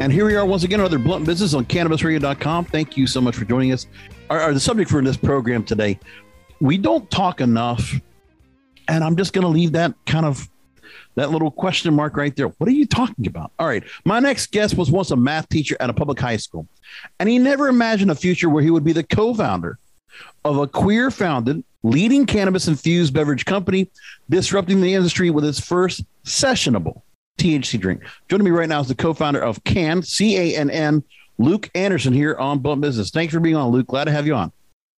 And here we are once again, another Blunt Business on CannabisRadio.com. Thank you so much for joining us. The subject for this program today, we don't talk enough, and I'm just going to leave that that little question mark right there. What are you talking about? All right. My next guest was once a math teacher at a public high school, and he never imagined a future where he would be the co-founder of a queer-founded, leading cannabis-infused beverage company, disrupting the industry with his first sessionable THC drink. Joining me right now is the co-founder of Cann, C-A-N-N, Luke Anderson here on Blunt Business. Thanks for being on, Luke. Glad to have you on.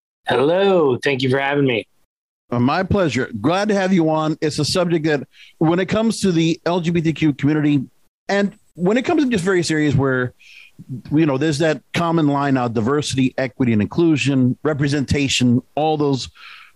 Hello. Thank you for having me. My pleasure. Glad to have you on. It's a subject that when it comes to the LGBTQ community and when it comes to just various areas where, you know, there's that common line now, diversity, equity, and inclusion, representation, all those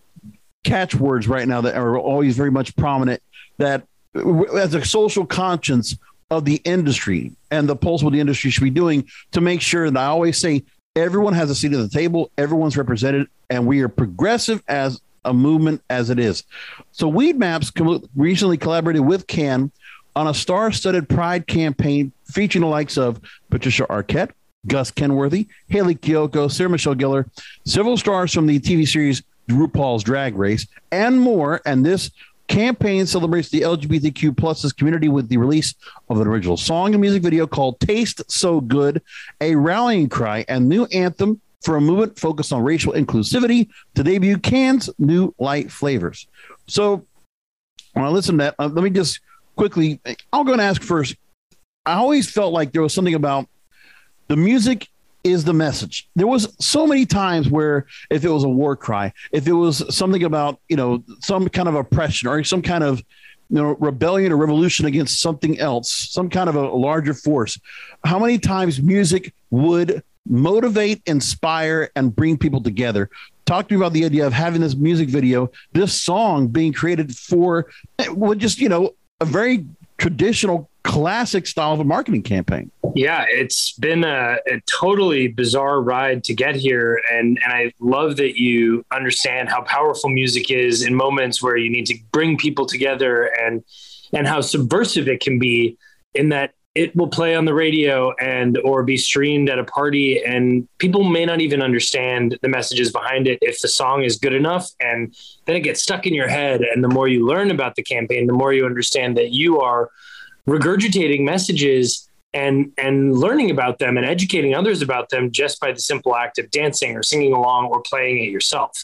catchwords right now that are always very much prominent, that as a social conscience of the industry and the pulse what the industry should be doing to make sure that I always say everyone has a seat at the table, everyone's represented, and we are progressive as a movement as it is. So Weed Maps recently collaborated with Cann on a star-studded pride campaign featuring the likes of Patricia Arquette, Gus Kenworthy, Haley Kiyoko, Sarah Michelle Gellar, several stars from the TV series RuPaul's Drag Race, and more. And this campaign celebrates the LGBTQ plus community with the release of an original song and music video called Taste So Good, a rallying cry and new anthem for a movement focused on racial inclusivity to debut Cann's new light flavors. So when I listen to that, let me just quickly, I'll go and ask first. I always felt like there was something about the music is the message. There was so many times where if it was a war cry, if it was something about, you know, some kind of oppression or some kind of, you know, rebellion or revolution against something else, some kind of a larger force, how many times music would motivate, inspire, and bring people together. Talk to me about the idea of having this music video, this song being created for just, you know, a very traditional classic style of a marketing campaign. Yeah, it's been a totally bizarre ride to get here. And I love that you understand how powerful music is in moments where you need to bring people together and how subversive it can be in that it will play on the radio or be streamed at a party, and people may not even understand the messages behind it if the song is good enough. And then it gets stuck in your head. And the more you learn about the campaign, the more you understand that you are regurgitating messages and learning about them and educating others about them just by the simple act of dancing or singing along or playing it yourself.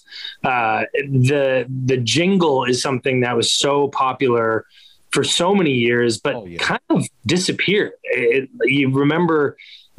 The jingle is something that was so popular for so many years, but kind of disappeared. You remember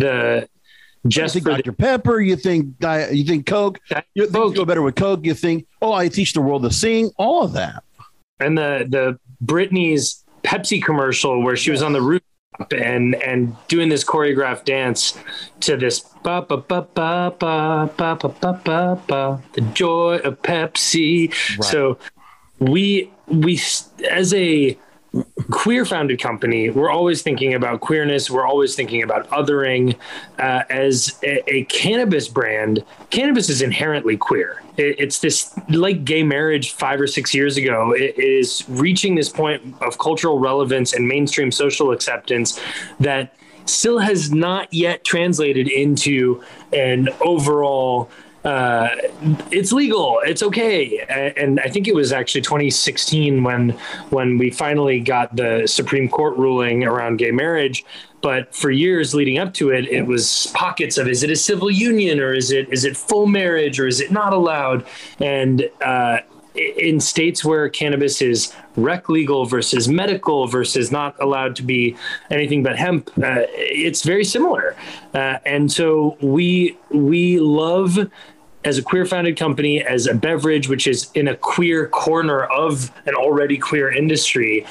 just for Dr. Pepper, you think Coke, you think you go better with Coke, you think, I teach the world to sing, all of that. And the Britney's Pepsi commercial where she was on the rooftop and doing this choreographed dance to this ba ba ba ba ba ba ba ba ba ba, the joy of Pepsi. Right. So we as a queer founded company, we're always thinking about queerness. We're always thinking about othering. As a cannabis brand, cannabis is inherently queer. It's this, like gay marriage 5 or 6 years ago, it is reaching this point of cultural relevance and mainstream social acceptance that still has not yet translated into an overall it's legal, it's okay. And I think it was actually 2016 when we finally got the Supreme Court ruling around gay marriage. But for years leading up to it, it was pockets of, is it a civil union or is it full marriage or is it not allowed? And in states where cannabis is rec legal versus medical versus not allowed to be anything but hemp, it's very similar. And so we love, as a queer founded company, as a beverage, which is in a queer corner of an already queer industry,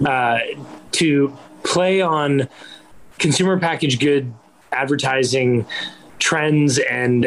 to play on consumer packaged good advertising trends and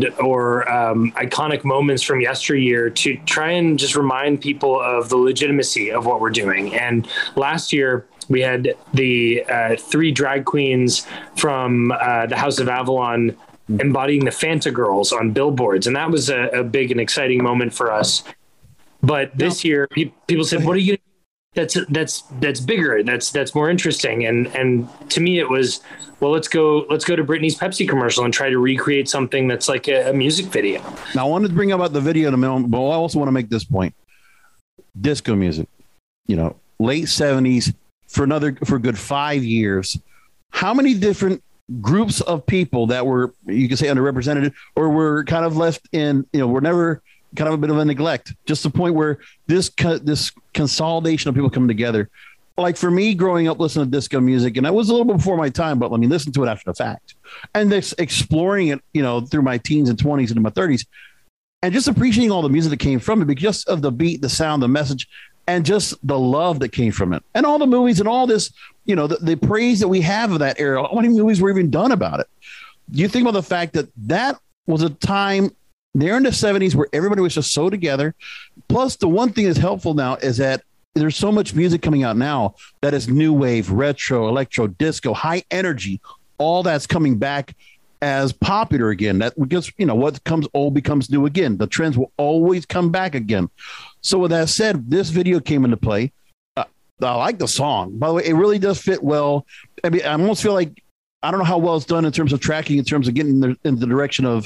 iconic moments from yesteryear to try and just remind people of the legitimacy of what we're doing. And last year we had the 3 drag queens from the House of Avalon embodying the Fanta girls on billboards. And that was a big and exciting moment for us. But this year, people said, what are you going to do that's bigger. That's more interesting. And to me, it was, well, let's go to Britney's Pepsi commercial and try to recreate something that's like a music video. Now, I wanted to bring up the video in a moment, but I also want to make this point. Disco music, late 70s for a good 5 years. How many different groups of people that were, you could say, underrepresented or were kind of left in, were never kind of a bit of a neglect, just the point where this consolidation of people coming together. Like for me, growing up listening to disco music, and I was a little bit before my time, but let me listen to it after the fact, and this exploring it, through my teens and 20s and my 30s, and just appreciating all the music that came from it because of the beat, the sound, the message, and just the love that came from it, and all the movies and all this, the praise that we have of that era. How many movies were even done about it? You think about the fact that that was a time there in the 70s where everybody was just so together. Plus, the one thing that's helpful now is that there's so much music coming out now that is new wave, retro, electro, disco, high energy. All that's coming back as popular again. That because what comes old becomes new again. The trends will always come back again. So with that said, this video came into play. I like the song. By the way, it really does fit well. I mean, I almost feel like I don't know how well it's done in terms of tracking, in terms of getting in the direction of,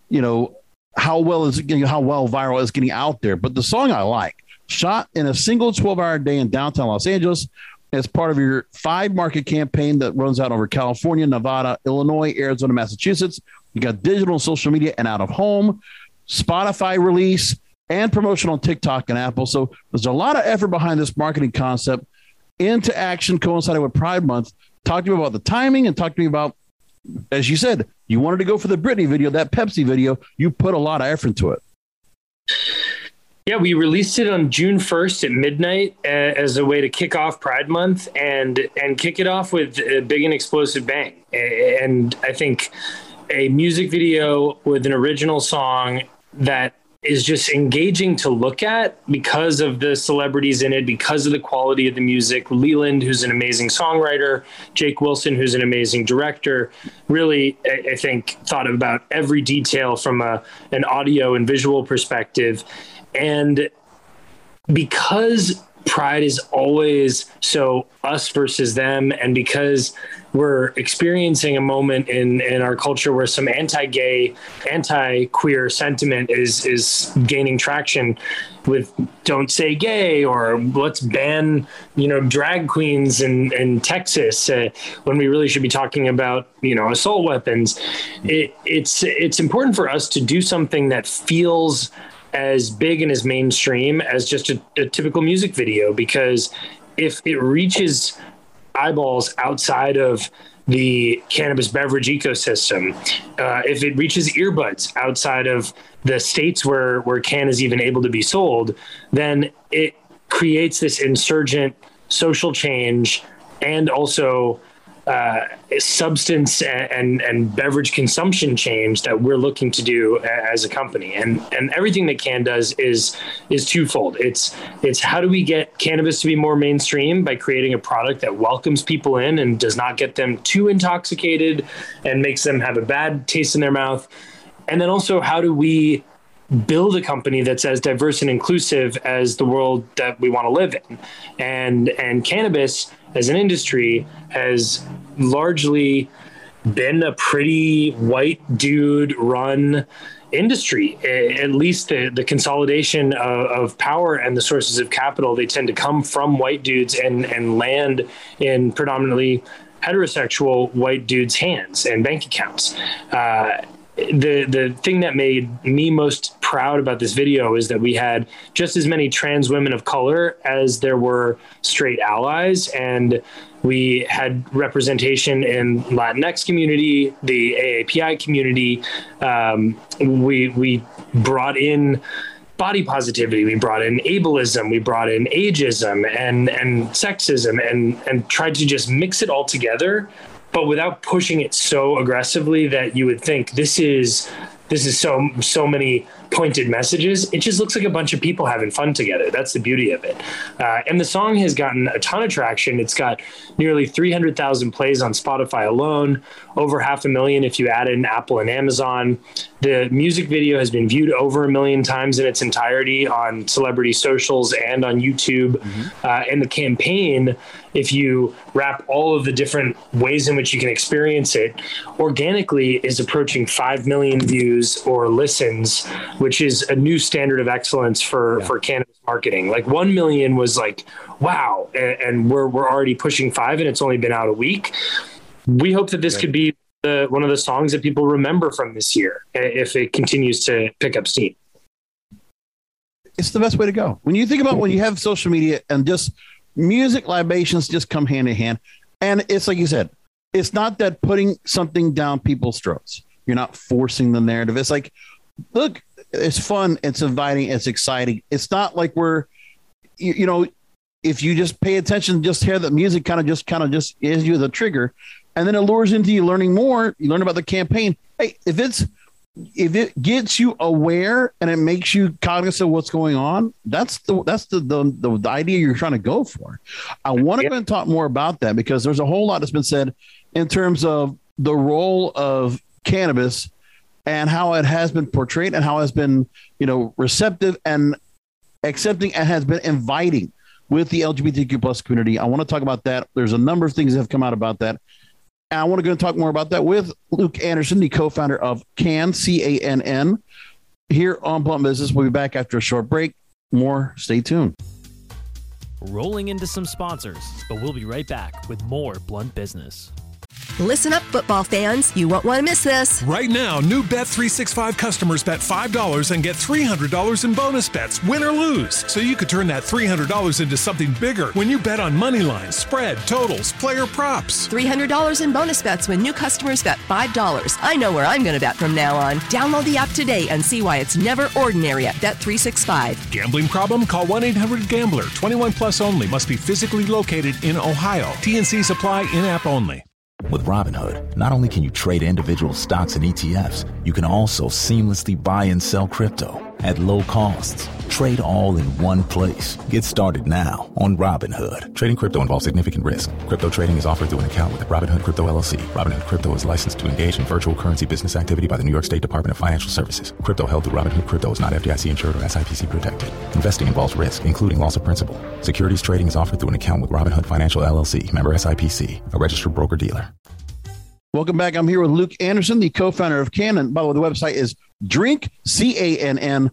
how well viral is getting out there. But the song I like, shot in a single 12-hour day in downtown Los Angeles as part of your 5-market campaign that runs out over California, Nevada, Illinois, Arizona, Massachusetts. You got digital and social media and out of home, Spotify release, and promotion on TikTok and Apple. So there's a lot of effort behind this marketing concept into action coinciding with Pride Month. Talk to me about the timing and talk to me about, as you said, you wanted to go for the Britney video, that Pepsi video. You put a lot of effort into it. Yeah, we released it on June 1st at midnight as a way to kick off Pride Month and kick it off with a big and explosive bang. And I think a music video with an original song that is just engaging to look at because of the celebrities in it, because of the quality of the music. Leland, who's an amazing songwriter, Jake Wilson, who's an amazing director, really, I think, thought about every detail from an audio and visual perspective. And because Pride is always so us versus them, and because we're experiencing a moment in our culture where some anti-gay, anti-queer sentiment is gaining traction with "Don't Say Gay" or "Let's ban drag queens in Texas," when we really should be talking about assault weapons. It's important for us to do something that feels as big and as mainstream as just a typical music video, because if it reaches eyeballs outside of the cannabis beverage ecosystem, if it reaches earbuds outside of the states where can is even able to be sold, then it creates this insurgent social change and also substance and beverage consumption change that we're looking to do as a company. And everything that Can does is twofold. It's how do we get cannabis to be more mainstream by creating a product that welcomes people in and does not get them too intoxicated and makes them have a bad taste in their mouth. And then also, how do we build a company that's as diverse and inclusive as the world that we want to live in? And cannabis as an industry has largely been a pretty white dude run industry. At least the consolidation of power and the sources of capital, they tend to come from white dudes and land in predominantly heterosexual white dudes' hands and bank accounts. The thing that made me most proud about this video is that we had just as many trans women of color as there were straight allies, and we had representation in Latinx community, the AAPI community. We brought in body positivity, we brought in ableism, we brought in ageism and sexism, and tried to just mix it all together, but without pushing it so aggressively that you would think this is so many pointed messages. It just looks like a bunch of people having fun together. That's the beauty of it. And the song has gotten a ton of traction. It's got nearly 300,000 plays on Spotify alone, over 500,000 if you add in Apple and Amazon. The music video has been viewed over 1 million times in its entirety on celebrity socials and on YouTube. And the campaign, if you wrap all of the different ways in which you can experience it, organically is approaching 5 million views or listens, which is a new standard of excellence for cannabis marketing. Like 1 million was like, wow. And we're already pushing 5, and it's only been out a week. We hope that this could be one of the songs that people remember from this year if it continues to pick up steam. It's the best way to go. When you think about when you have social media and just music libations just come hand in hand. And it's like you said, it's not that putting something down people's throats. You're not forcing the narrative. It's like, look, it's fun. It's inviting. It's exciting. It's not like we're, you know, if you just pay attention, just hear the music kind of just is you the trigger. And then it lures into you learning more. You learn about the campaign. Hey, if it gets you aware and it makes you cognizant of what's going on, that's the idea you're trying to go for. I want to go and talk more about that because there's a whole lot that's been said in terms of the role of cannabis and how it has been portrayed and how it has been, receptive and accepting and has been inviting with the LGBTQ plus community. I want to talk about that. There's a number of things that have come out about that. And I want to go and talk more about that with Luke Anderson, the co-founder of CANN, CANN, here on Blunt Business. We'll be back after a short break. More, stay tuned. Rolling into some sponsors, but we'll be right back with more Blunt Business. Listen up, football fans. You won't want to miss this. Right now, new Bet365 customers bet $5 and get $300 in bonus bets, win or lose. So you could turn that $300 into something bigger when you bet on money lines, spread, totals, player props. $300 in bonus bets when new customers bet $5. I know where I'm going to bet from now on. Download the app today and see why it's never ordinary at Bet365. Gambling problem? Call 1-800-GAMBLER. 21 plus only. Must be physically located in Ohio. TNC Supply in-app only. With Robinhood, not only can you trade individual stocks and ETFs, you can also seamlessly buy and sell crypto at low costs. Trade all in one place. Get started now on Robinhood. Trading crypto involves significant risk. Crypto trading is offered through an account with Robinhood Crypto LLC. Robinhood Crypto is licensed to engage in virtual currency business activity by the New York State Department of Financial Services. Crypto held through Robinhood Crypto is not FDIC insured or SIPC protected. Investing involves risk, including loss of principal. Securities trading is offered through an account with Robinhood Financial LLC, member SIPC, a registered broker-dealer. Welcome back. I'm here with Luke Anderson, the co-founder of CANN. By the way, the website is drinkcann.com.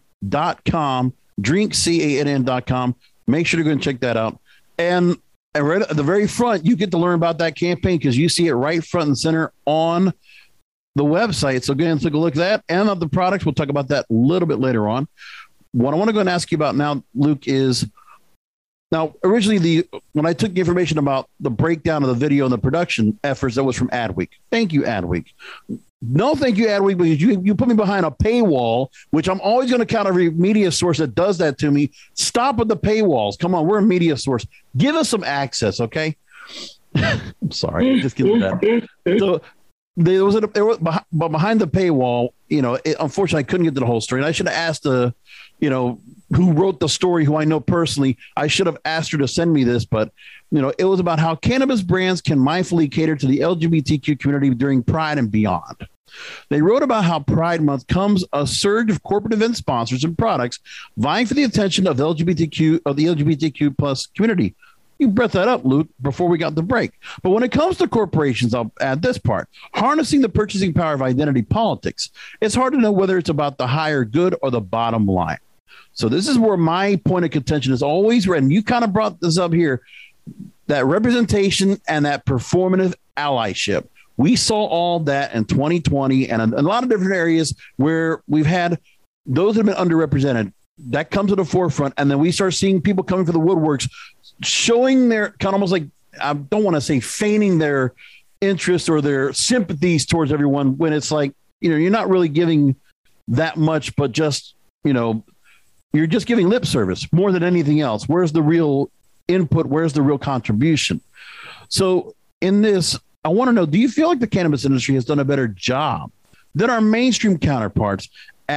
drinkcann.com. Make sure to go and check that out. And right at the very front, you get to learn about that campaign because you see it right front and center on the website. So go ahead and take a look at that and of the products. We'll talk about that a little bit later on. What I want to go and ask you about now, Luke, is now originally when I took the information about the breakdown of the video and the production efforts, that was from Adweek. Thank you, Adweek. No, thank you, Adweek, because you put me behind a paywall, which I'm always going to count every media source that does that to me. Stop with the paywalls. Come on, we're a media source. Give us some access, okay? I'm sorry, just give that. So there was but behind the paywall, unfortunately, I couldn't get to the whole story. And I should have asked who wrote the story, who I know personally. I should have asked her to send me this, but it was about how cannabis brands can mindfully cater to the LGBTQ community during Pride and beyond. They wrote about how Pride Month comes a surge of corporate event sponsors and products vying for the attention of the LGBTQ plus community. You brought that up, Luke, before we got the break. But when it comes to corporations, I'll add this part: harnessing the purchasing power of identity politics. It's hard to know whether it's about the higher good or the bottom line. So this is where my point of contention is always read. And you kind of brought this up here, that representation and that performative allyship. We saw all that in 2020 and a lot of different areas where we've had those that have been underrepresented. That comes to the forefront. And then we start seeing people coming for the woodworks, showing their kind of almost like, I don't want to say feigning their interest or their sympathies towards everyone, when it's like, you're not really giving that much, but just, you're just giving lip service more than anything else. Where's the real input? Where's the real contribution? So in this, I want to know, do you feel like the cannabis industry has done a better job than our mainstream counterparts at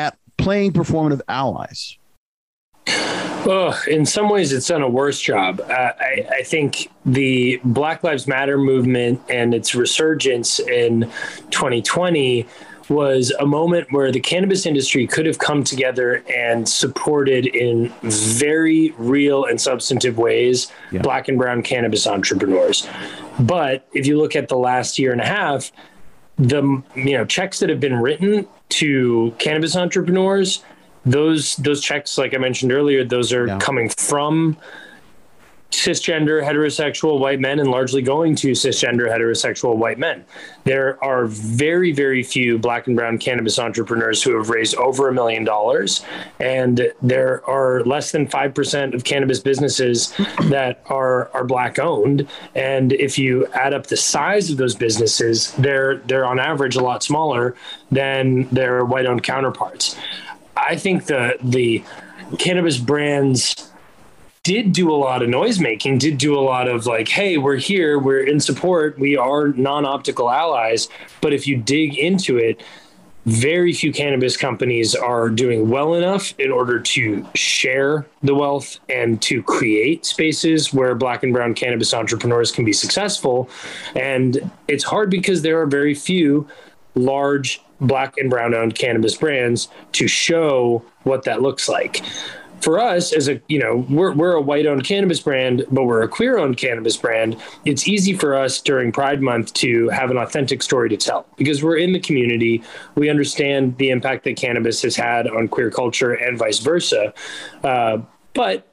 playing performative allies? Oh, in some ways, it's done a worse job. I think the Black Lives Matter movement and its resurgence in 2020 was a moment where the cannabis industry could have come together and supported in very real and substantive ways Black and brown cannabis entrepreneurs. But if you look at the last year and a half, the checks that have been written to cannabis entrepreneurs, those checks, like I mentioned earlier, those are coming from cisgender heterosexual white men and largely going to cisgender heterosexual white men. There are very, very few Black and brown cannabis entrepreneurs who have raised over $1 million. And there are less than 5% of cannabis businesses that are Black owned. And if you add up the size of those businesses, they're on average a lot smaller than their white owned counterparts. I think the cannabis brands did do a lot of noise making, did do a lot of like, hey, we're here, we're in support, we are non-optical allies. But if you dig into it, very few cannabis companies are doing well enough in order to share the wealth and to create spaces where Black and brown cannabis entrepreneurs can be successful. And it's hard because there are very few large Black and brown owned cannabis brands to show what that looks like. For us, as we're a white owned cannabis brand, but we're a queer owned cannabis brand. It's easy for us during Pride Month to have an authentic story to tell because we're in the community. We understand the impact that cannabis has had on queer culture and vice versa. But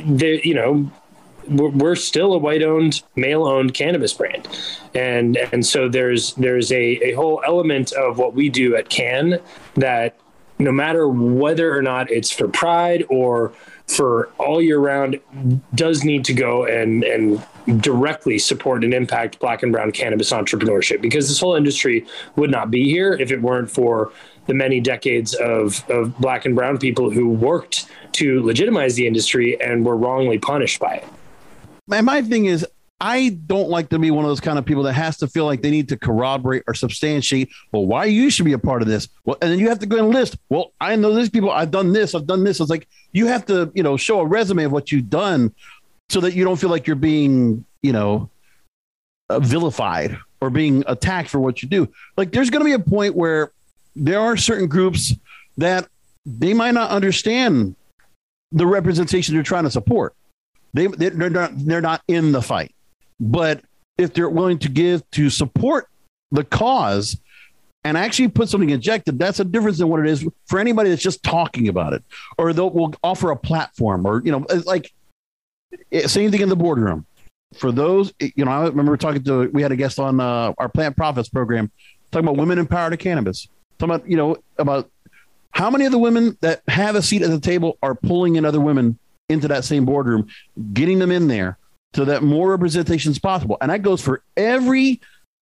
we're still a white owned, male owned cannabis brand. And so there's a whole element of what we do at Cann that, no matter whether or not it's for Pride or for all year round, does need to go and directly support and impact Black and brown cannabis entrepreneurship, because this whole industry would not be here if it weren't for the many decades of Black and brown people who worked to legitimize the industry and were wrongly punished by it. And my thing is, I don't like to be one of those kind of people that has to feel like they need to corroborate or substantiate, well, why you should be a part of this. Well, and then you have to go and list, well, I know these people, I've done this. It's like, you have to, show a resume of what you've done so that you don't feel like you're being, vilified or being attacked for what you do. Like, there's going to be a point where there are certain groups that they might not understand the representation they're trying to support. They're not in the fight. But if they're willing to give to support the cause and actually put something injected, that's a difference than what it is for anybody that's just talking about it, or will offer a platform, or, like same thing in the boardroom. For those, I remember we had a guest on our Plant Profits program talking about women empowered to cannabis, talking about, about how many of the women that have a seat at the table are pulling in other women into that same boardroom, getting them in there, so that more representation is possible. And that goes for every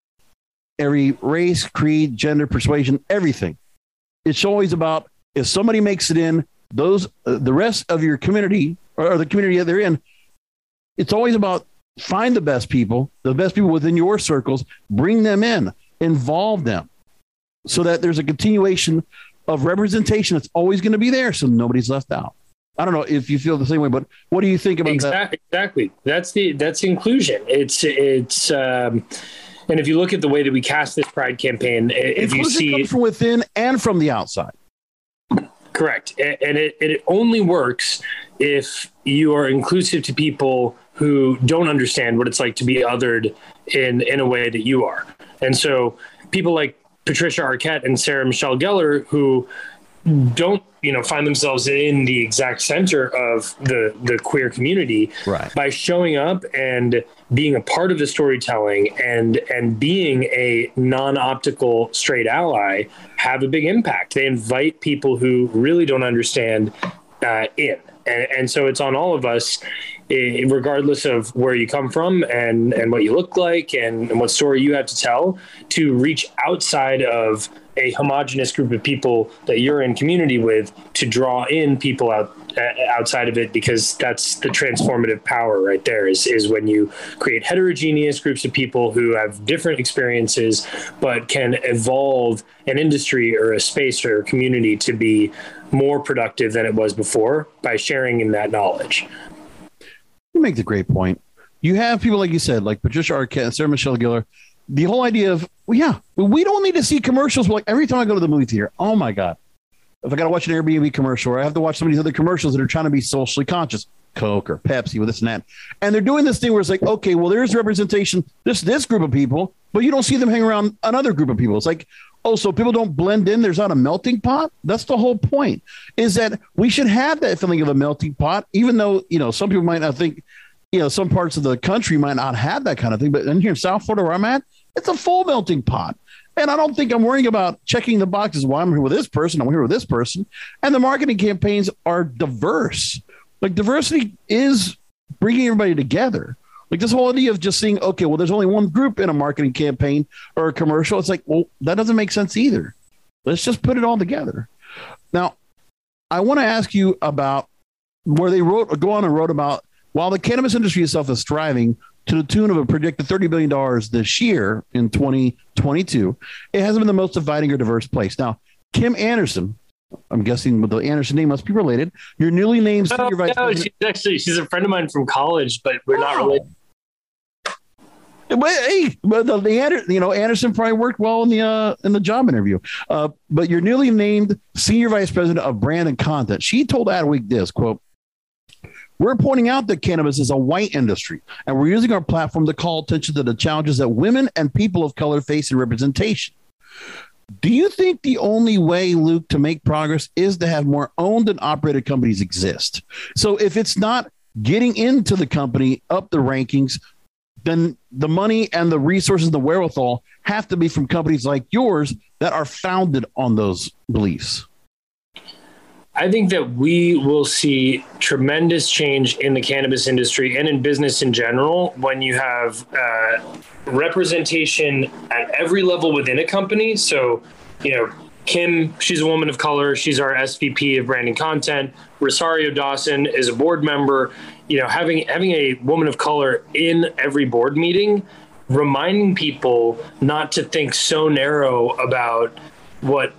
race, creed, gender, persuasion, everything. It's always about, if somebody makes it in, the rest of your community or the community that they're in, it's always about find the best people within your circles, bring them in, involve them, so that there's a continuation of representation that's always going to be there, so nobody's left out. I don't know if you feel the same way, but what do you think about that? Exactly. That's inclusion. It's and if you look at the way that we cast this Pride campaign, if you see comes from within and from the outside. Correct. And it only works if you are inclusive to people who don't understand what it's like to be othered in a way that you are. And so people like Patricia Arquette and Sarah Michelle Gellar, who don't find themselves in the exact center of the queer community, right, by showing up and being a part of the storytelling and being a non-optical straight ally, have a big impact. They invite people who really don't understand in. And so it's on all of us, regardless of where you come from and what you look like and what story you have to tell, to reach outside of a homogenous group of people that you're in community with, to draw in people outside of it, because that's the transformative power right there is when you create heterogeneous groups of people who have different experiences, but can evolve an industry or a space or a community to be more productive than it was before by sharing in that knowledge. You make the great point. You have people, like you said, like Patricia Arquette and Sarah Michelle Gellar. The whole idea of, we don't need to see commercials. Like every time I go to the movie theater, oh my God, if I got to watch an Airbnb commercial, or I have to watch some of these other commercials that are trying to be socially conscious, Coke or Pepsi with this and that. And they're doing this thing where it's like, okay, well, there's representation, this group of people, but you don't see them hang around another group of people. It's like, oh, so people don't blend in. There's not a melting pot. That's the whole point, is that we should have that feeling of a melting pot, even though, some people might not think, some parts of the country might not have that kind of thing. But in here in South Florida where I'm at, it's a full melting pot. And I don't think I'm worrying about checking the boxes. Well, I'm here with this person. I'm here with this person. And the marketing campaigns are diverse. Like diversity is bringing everybody together. Like this whole idea of just saying, okay, well, there's only one group in a marketing campaign or a commercial. It's like, well, that doesn't make sense either. Let's just put it all together. Now, I want to ask you about where they wrote about, while the cannabis industry itself is thriving to the tune of a predicted $30 billion this year in 2022, it hasn't been the most dividing or diverse place. Now, Kim Anderson, I'm guessing with the Anderson name must be related. Your newly named senior vice president. She's a friend of mine from college, but we're not related. But hey, Anderson probably worked well in the job interview. But your newly named senior vice president of brand and content, she told Adweek this, quote, "We're pointing out that cannabis is a white industry, and we're using our platform to call attention to the challenges that women and people of color face in representation. Do you think the only way, Luke, to make progress is to have more owned and operated companies exist? So if it's not getting into the company up the rankings, then the money and the resources and the wherewithal have to be from companies like yours that are founded on those beliefs?" I think that we will see tremendous change in the cannabis industry and in business in general when you have representation at every level within a company. So, Kim, she's a woman of color. She's our SVP of branding content. Rosario Dawson is a board member. Having a woman of color in every board meeting, reminding people not to think so narrow about what,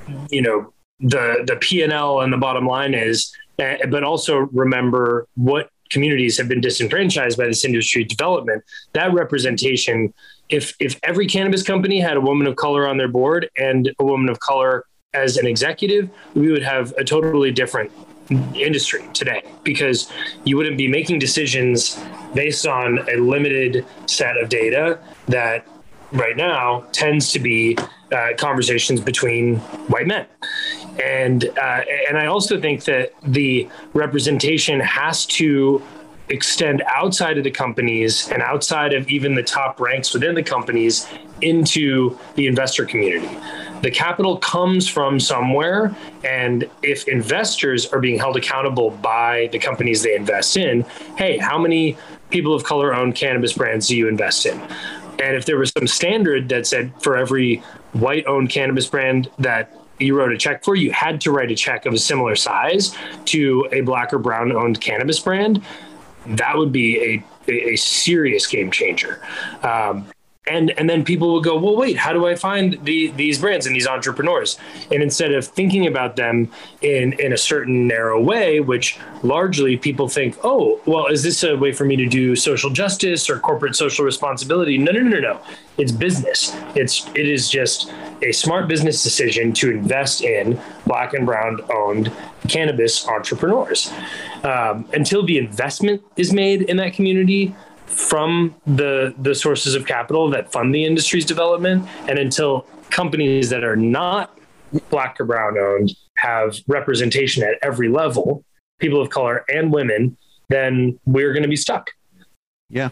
the P&L and the bottom line is, but also remember what communities have been disenfranchised by this industry development. That representation, if every cannabis company had a woman of color on their board and a woman of color as an executive, we would have a totally different industry today, because you wouldn't be making decisions based on a limited set of data that right now tends to be conversations between white men. And I also think that the representation has to extend outside of the companies and outside of even the top ranks within the companies into the investor community. The capital comes from somewhere, and if investors are being held accountable by the companies they invest in, hey, how many people of color owned cannabis brands do you invest in? And if there was some standard that said for every white-owned cannabis brand that you wrote a check for, you had to write a check of a similar size to a black or brown-owned cannabis brand, that would be a serious game changer. And then people will go, well, wait, how do I find these brands and these entrepreneurs? And instead of thinking about them in a certain narrow way, which largely people think, oh, well, is this a way for me to do social justice or corporate social responsibility? No. It's business. It is just a smart business decision to invest in black and brown owned cannabis entrepreneurs. Until the investment is made in that community from the sources of capital that fund the industry's development, and until companies that are not black or brown owned have representation at every level, people of color and women, then we're going to be stuck. Yeah.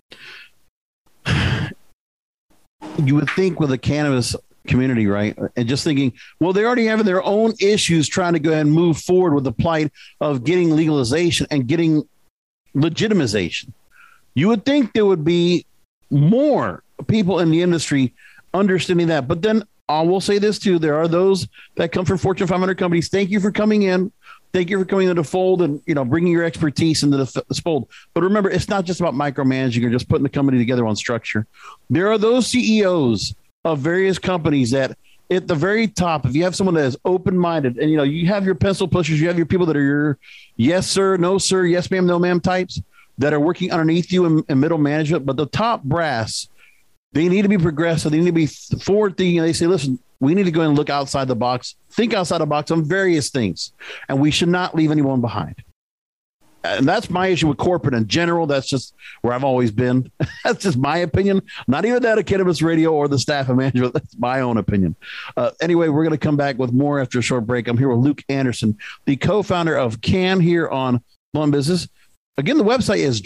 You would think with the cannabis community, right? And just thinking, well, they already have their own issues trying to go ahead and move forward with the plight of getting legalization and getting legitimization. You would think there would be more people in the industry understanding that. But then I will say this too. There are those that come from Fortune 500 companies. Thank you for coming in Thank you for coming into the fold and, bringing your expertise into the fold. But remember, it's not just about micromanaging or just putting the company together on structure. There are those CEOs of various companies that at the very top, if you have someone that is open-minded and, you have your pencil pushers, you have your people that are your yes, sir, no, sir, yes, ma'am, no, ma'am types that are working underneath you in middle management. But the top brass, they need to be progressive. They need to be forward-thinking. And they say, listen, we need to go and look outside the box, think outside the box on various things. And we should not leave anyone behind. And that's my issue with corporate in general. That's just where I've always been. That's just my opinion. Not even that of Cannabis Radio or the staff of management. That's my own opinion. Anyway, we're going to come back with more after a short break. I'm here with Luke Anderson, the co-founder of Cann here on Blunt Business. Again, the website is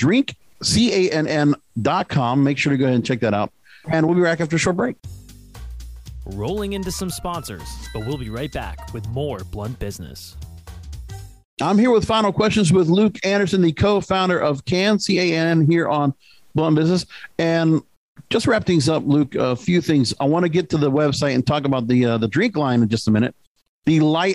drinkcann.com. Make sure to go ahead and check that out. And we'll be back after a short break. Rolling into some sponsors, but we'll be right back with more Blunt Business. I'm here with final questions with Luke Anderson, the co-founder of Cann, C-A-N, here on Blunt Business. And just wrap things up, Luke, a few things. I want to get to the website and talk about the drink line in just a minute. The light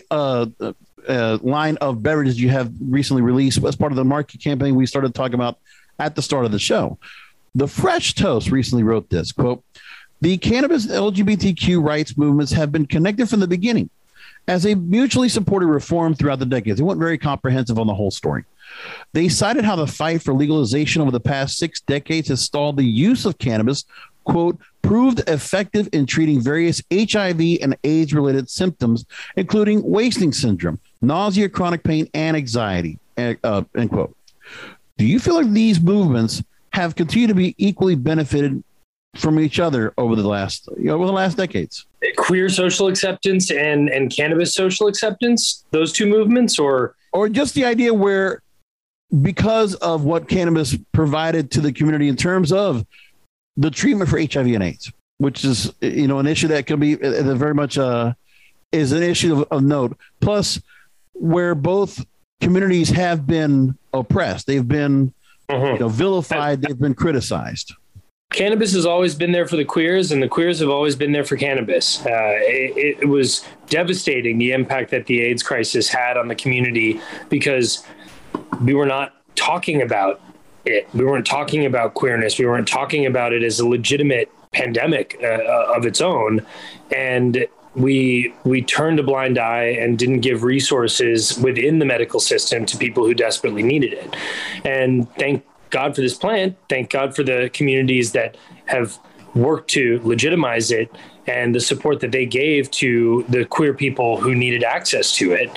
line of beverages you have recently released as part of the market campaign we started talking about at the start of the show. The Fresh Toast recently wrote this, quote, "The cannabis LGBTQ rights movements have been connected from the beginning as a mutually supported reform throughout the decades." They went very comprehensive on the whole story. They cited how the fight for legalization over the past 6 decades has stalled the use of cannabis, quote, "proved effective in treating various HIV and AIDS-related symptoms, including wasting syndrome, nausea, chronic pain, and anxiety," end quote. Do you feel like these movements have continued to be equally benefited from each other over the last decades? Queer social acceptance and cannabis social acceptance, those two movements, or just the idea where, because of what cannabis provided to the community in terms of the treatment for HIV and AIDS, which is, an issue that can be very much is an issue of note. Plus, where both communities have been oppressed, they've been vilified, they've been criticized. Cannabis has always been there for the queers, and the queers have always been there for cannabis. It was devastating, the impact that the AIDS crisis had on the community, because we were not talking about it. We weren't talking about queerness. We weren't talking about it as a legitimate pandemic of its own. And we turned a blind eye and didn't give resources within the medical system to people who desperately needed it. And thank God for this plant. Thank God for the communities that have worked to legitimize it and the support that they gave to the queer people who needed access to it.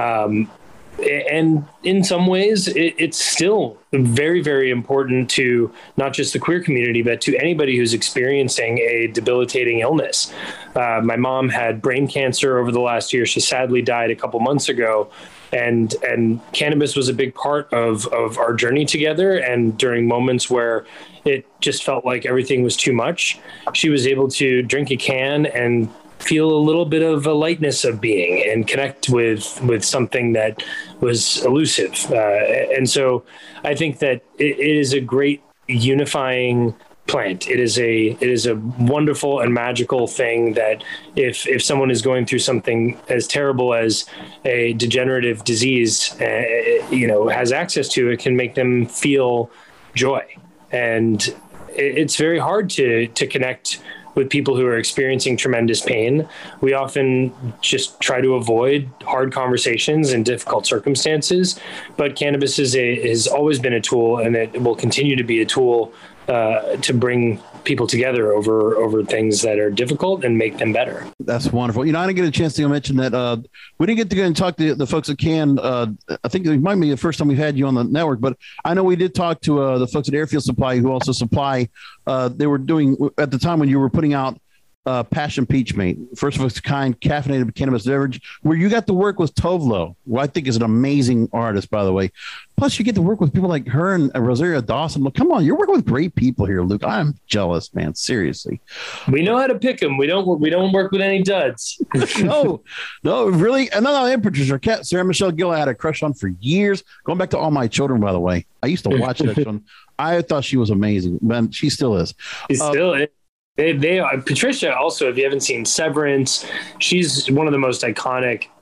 And in some ways, it's still very, very important to not just the queer community, but to anybody who's experiencing a debilitating illness. My mom had brain cancer over the last year. She sadly died a couple months ago. And cannabis was a big part of our journey together. And during moments where it just felt like everything was too much, she was able to drink a can and feel a little bit of a lightness of being and connect with something that was elusive. And so I think that it is a great unifying plant. It is a wonderful and magical thing that if someone is going through something as terrible as a degenerative disease, has access to, it can make them feel joy. And it's very hard to connect with people who are experiencing tremendous pain. We often just try to avoid hard conversations in difficult circumstances, but cannabis has always been a tool, and it will continue to be a tool to bring people together over things that are difficult and make them better. That's wonderful. I didn't get a chance to mention that we didn't get to go and talk to the folks at Cann. I think it might be the first time we've had you on the network, but I know we did talk to the folks at Airfield Supply, who also supply. They were doing, at the time when you were putting out Passion Peach Mate, first of its kind caffeinated cannabis beverage, where you got to work with Tovlo, who I think is an amazing artist, by the way. Plus, you get to work with people like her and Rosario Dawson. Look, come on, you're working with great people here, Luke. I'm jealous, man. Seriously, we know how to pick them. We don't work with any duds. no, really. Another producer, Sarah Michelle Gill, I had a crush on for years, going back to All My Children. By the way, I used to watch that show. I thought she was amazing, man. She still is. She still is. They Patricia also, if you haven't seen Severance, she's one of the most iconic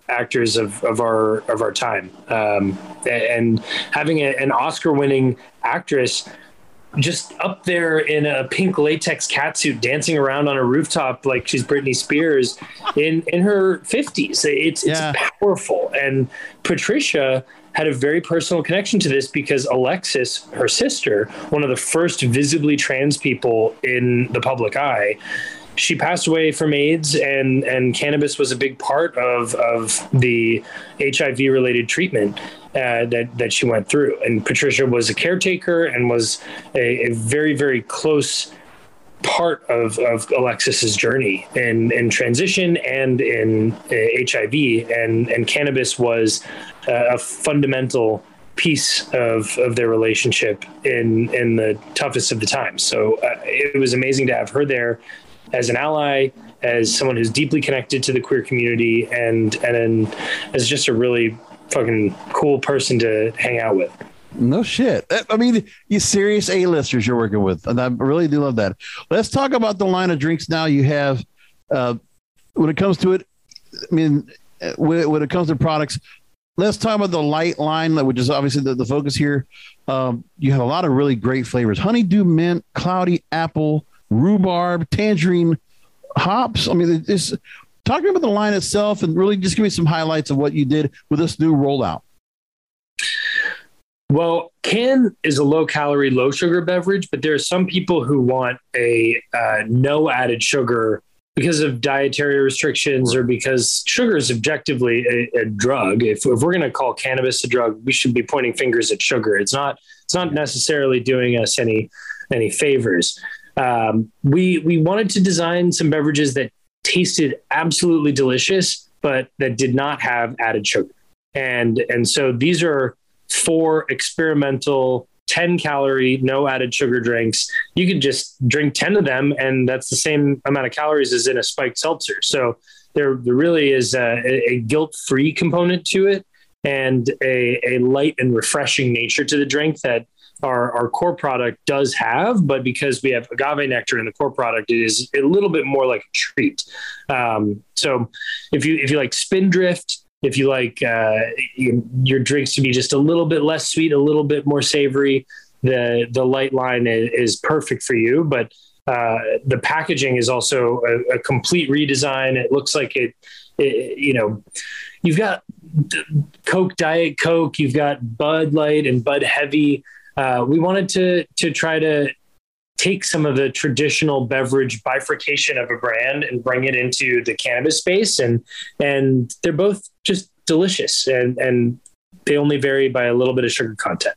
actors of our time, and having an Oscar-winning actress just up there in a pink latex catsuit dancing around on a rooftop like she's Britney Spears in her 50s. It's powerful. And Patricia had a very personal connection to this because Alexis, her sister, one of the first visibly trans people in the public eye, she passed away from AIDS, and cannabis was a big part of the HIV related treatment that she went through. And Patricia was a caretaker and was a very, very close part of Alexis's journey in transition and in HIV, and cannabis was a fundamental piece of their relationship in the toughest of the times. So it was amazing to have her there as an ally, as someone who's deeply connected to the queer community, and as just a really fucking cool person to hang out with. No shit. I mean, you serious A-listers you're working with, and I really do love that. Let's talk about the line of drinks now you have. When it comes to it, I mean, when it comes to products, let's talk about the light line, which is obviously the focus here. You have a lot of really great flavors: honeydew mint, cloudy apple, rhubarb, tangerine, hops. I mean, it's talking about the line itself, and really just give me some highlights of what you did with this new rollout. Well, Can is a low-calorie, low-sugar beverage, but there are some people who want a no added sugar because of dietary restrictions or because sugar is objectively a drug. If we're going to call cannabis a drug, we should be pointing fingers at sugar. It's not necessarily doing us any favors. We wanted to design some beverages that tasted absolutely delicious, but that did not have added sugar. And so these are 4 experimental 10-calorie, no added sugar drinks. You could just drink 10 of them, and that's the same amount of calories as in a spiked seltzer. So there really is a guilt-free component to it, and a light and refreshing nature to the drink that our core product does have, but because we have agave nectar in the core product, it is a little bit more like a treat. So if you like Spindrift, if you like your drinks to be just a little bit less sweet, a little bit more savory, the light line is perfect for you. But the packaging is also a complete redesign. It looks like it you've got Coke, Diet Coke, you've got Bud Light and Bud Heavy. We wanted to try to take some of the traditional beverage bifurcation of a brand and bring it into the cannabis space. And they're both just delicious, and they only vary by a little bit of sugar content.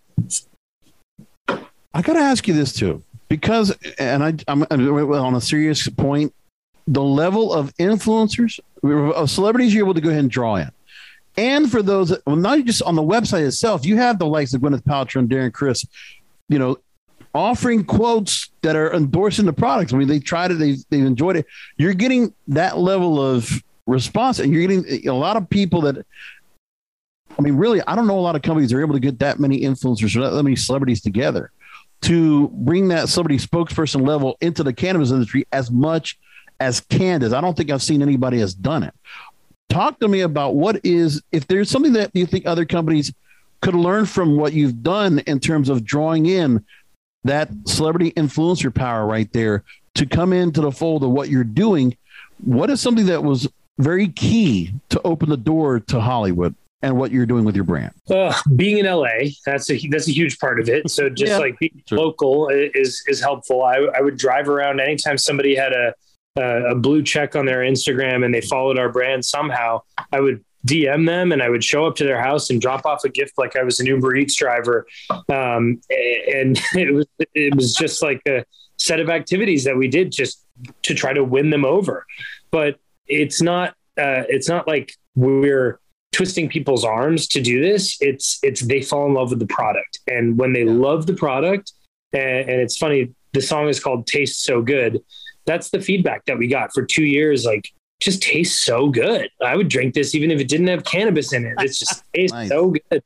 I got to ask you this too, because, and I'm on a serious point, the level of influencers, of celebrities you're able to go ahead and draw in. And for those, well, not just on the website itself, you have the likes of Gwyneth Paltrow and Darren Criss, offering quotes that are endorsing the products. I mean, they tried it, they've enjoyed it. You're getting that level of response, and you're getting a lot of people that, I mean, really, I don't know a lot of companies are able to get that many influencers or that many celebrities together to bring that celebrity spokesperson level into the cannabis industry as much as Can does. I don't think I've seen anybody has done it. Talk to me about if there's something that you think other companies could learn from what you've done in terms of drawing in that celebrity influencer power right there to come into the fold of what you're doing. What is something that was very key to open the door to Hollywood and what you're doing with your brand? Being in LA, that's a huge part of it. So just like being local is helpful. I would drive around anytime somebody had a blue check on their Instagram and they followed our brand somehow, I would DM them and I would show up to their house and drop off a gift like I was an Uber Eats driver. And it was just like a set of activities that we did just to try to win them over. But it's not like we're twisting people's arms to do this. It's they fall in love with the product. And when they love the product, and it's funny, the song is called Taste So Good. That's the feedback that we got for 2 years. Like, just tastes so good. I would drink this even if it didn't have cannabis in it. It's just tastes nice. So good.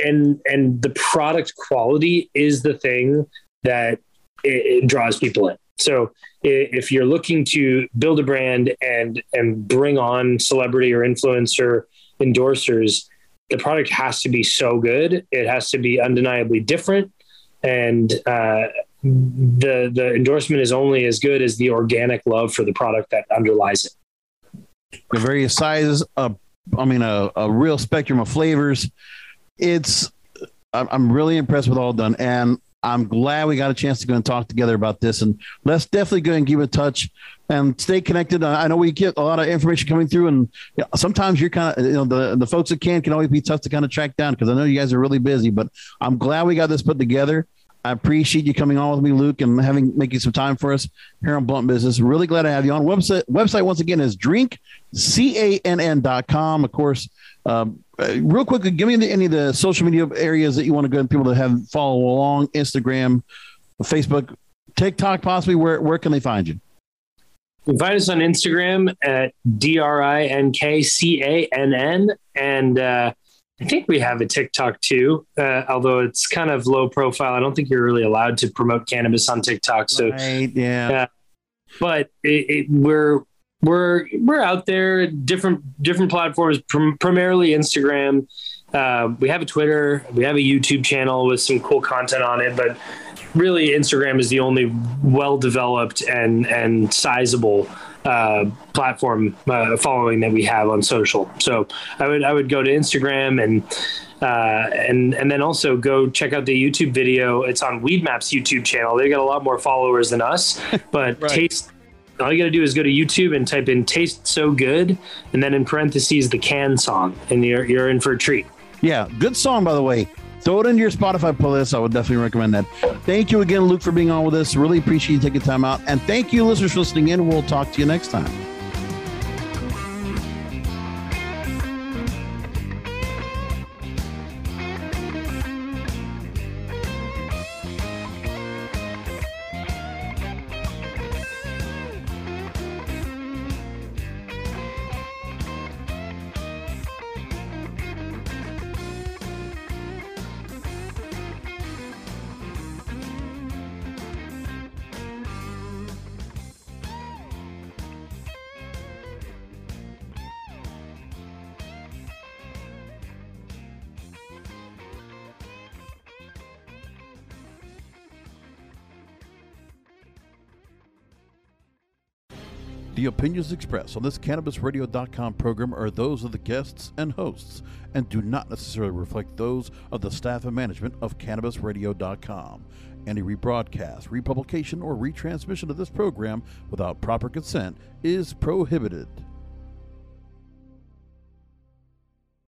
And the product quality is the thing that it draws people in. So if you're looking to build a brand and bring on celebrity or influencer endorsers, the product has to be so good. It has to be undeniably different. And the endorsement is only as good as the organic love for the product that underlies it. The various sizes, a real spectrum of flavors. I'm really impressed with All Done, and I'm glad we got a chance to go and talk together about this. And let's definitely go and keep in touch and stay connected. I know we get a lot of information coming through, and sometimes you're kind of, the folks that can always be tough to kind of track down, because I know you guys are really busy. But I'm glad we got this put together. I appreciate you coming on with me, Luke, and making some time for us here on Blunt Business. Really glad to have you on. Website once again is drinkcann.com. Of course, real quickly, give me any of the social media areas that you want to go and people to have follow along: Instagram, Facebook, TikTok, possibly. Where can they find you? You can find us on Instagram at DRINKCANN, and I think we have a TikTok too, although it's kind of low profile. I don't think you're really allowed to promote cannabis on TikTok. So, right, yeah. But we're out there, different platforms, primarily Instagram. We have a Twitter, we have a YouTube channel with some cool content on it, but really Instagram is the only well-developed and sizable platform following that we have on social. So I would go to Instagram and then also go check out the YouTube video. It's on Weedmap's YouTube channel. They got a lot more followers than us, but right. Taste. All you got to do is go to YouTube and type in "Taste So Good" and then in parentheses the Can song, and you're in for a treat. Yeah, good song, by the way. Throw it into your Spotify playlist. I would definitely recommend that. Thank you again, Luke, for being on with us. Really appreciate you taking time out. And thank you, listeners, for listening in. We'll talk to you next time. The opinions expressed on this CannabisRadio.com program are those of the guests and hosts and do not necessarily reflect those of the staff and management of CannabisRadio.com. Any rebroadcast, republication, or retransmission of this program without proper consent is prohibited.